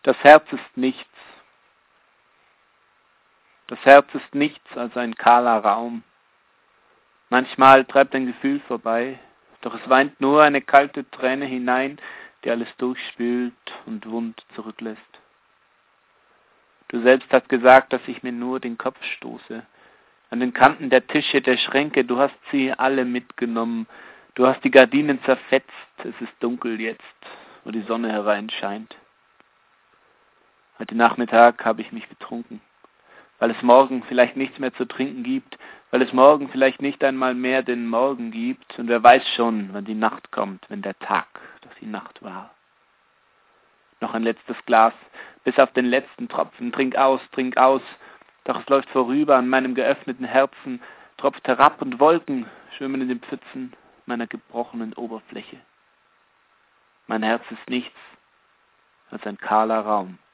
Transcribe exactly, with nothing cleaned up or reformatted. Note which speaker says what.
Speaker 1: Das Herz ist nichts. Das Herz ist nichts als ein kahler Raum. Manchmal treibt ein Gefühl vorbei, doch es weint nur eine kalte Träne hinein, die alles durchspült und wund zurücklässt. Du selbst hast gesagt, dass ich mir nur den Kopf stoße. An den Kanten der Tische, der Schränke, du hast sie alle mitgenommen. Du hast die Gardinen zerfetzt, es ist dunkel jetzt, wo die Sonne hereinscheint. Heute Nachmittag habe ich mich betrunken, weil es morgen vielleicht nichts mehr zu trinken gibt, weil es morgen vielleicht nicht einmal mehr den Morgen gibt und wer weiß schon, wann die Nacht kommt, wenn der Tag doch die Nacht war. Noch ein letztes Glas, bis auf den letzten Tropfen, trink aus, trink aus, doch es läuft vorüber an meinem geöffneten Herzen, tropft herab und Wolken schwimmen in den Pfützen meiner gebrochenen Oberfläche. Mein Herz ist nichts als ein kahler Raum.